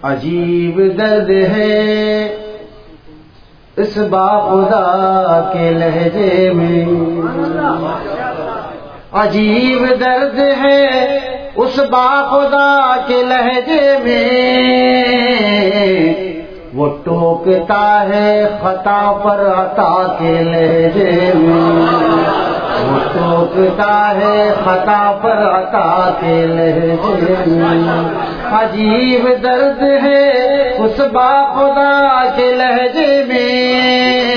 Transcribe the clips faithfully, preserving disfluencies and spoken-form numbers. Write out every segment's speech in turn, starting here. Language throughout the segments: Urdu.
عجیب درد ہے اس باخدا کے لہجے میں، عجیب درد ہے اس باخدا کے لہجے میں، وہ ٹوکتا ہے خطا پر عطا کے لہجے میں، وہ ٹوکتا ہے خطا پر عطا کے لہجے میں، عجیب درد ہے اس باخدا کے لہجے میں،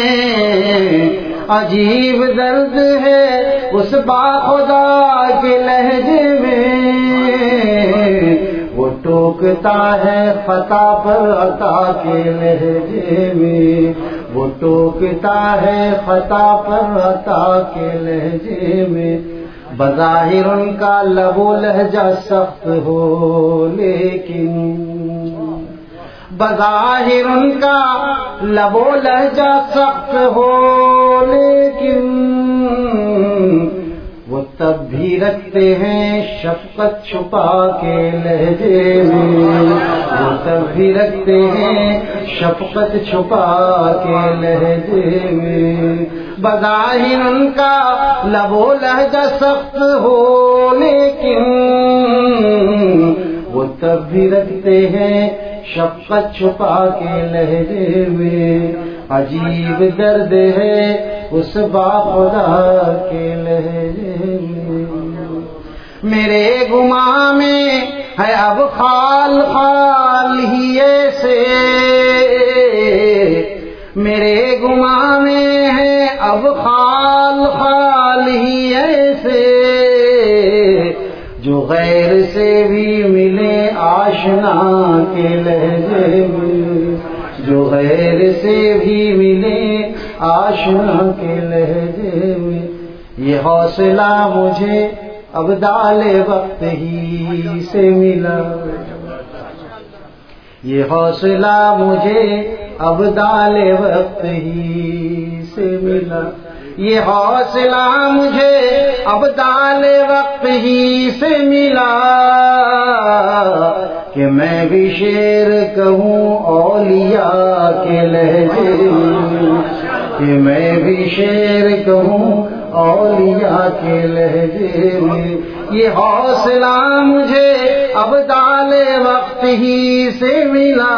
عجیب درد ہے اس باخدا کے لہجے میں، وہ ٹوکتا ہے خطا پر عطا کے لہجے میں، وہ ٹوکتا ہے خطا پر عطا کے لہجے میں، بظاہر ان کا لب و لہجہ سخت ہو لیکن، بظاہر ان کا لب و لہجہ سخت ہو لیکن، وہ تب بھی رکھتے ہیں شفقت چھپا کے لہجے میں، وہ تب بھی رکھتے ہیں شفقت چھپا کے لہجے میں، بظاہر ان کا لب و لہجہ سخت ہو لیکن، وہ تب بھی رکھتے ہیں شفقت چھپا کے لہجے میں، عجیب درد ہے اس باخدا کے لہجے میں، میرے گماں میں ہے اب خال خال ہی ایسے، میرے گماں میں ہے اب خال خال ہی ایسے، جو غیر سے بھی ملے آشنا کے لہجے میں، جو غیر سے بھی ملے آشنا کے لہجے میں، یہ حوصلہ مجھے ابدال وقت ہی سے ملا، یہ حوصلہ مجھے ابدال وقت ہی سے ملا، یہ حوصلہ مجھے ابدال وقت ہی سے ملا، کہ میں بھی شعر کہوں اولیاء کے لہجے میں، کہ میں بھی شعر کہوں اولیاء کے لہجے میں، یہ حوصلہ مجھے ابدال وقت ہی سے ملا،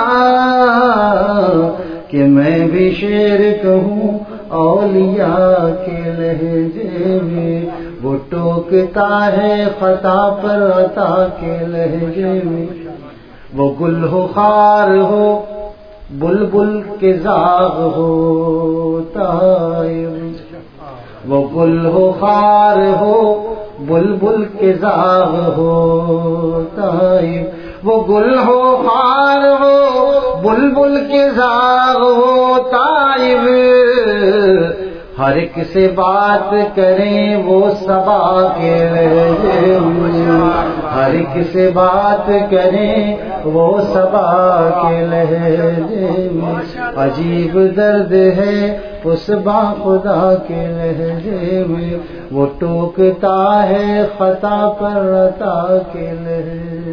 کہ میں بھی شعر کہوں اولیاء کے لہجے میں، وہ ٹوکتا ہے خطا پر عطا کے لہجے میں، وہ گل ہو خار ہو بلبل کے زاغ ہو طائب، وہ گل ہو خار ہو بلبل کے زاغ ہو طائب، وہ گل ہو خار ہو بلبل کے زاغ ہو طائب، ہر ایک سے بات کریں وہ صبا کے لہجے میں، ہر ایک سے بات کریں وہ صبا کے لہجے میں، عجیب درد ہے اس باخدا کے لہجے میں، وہ ٹوکتا ہے خطا پر عطا کے لہجے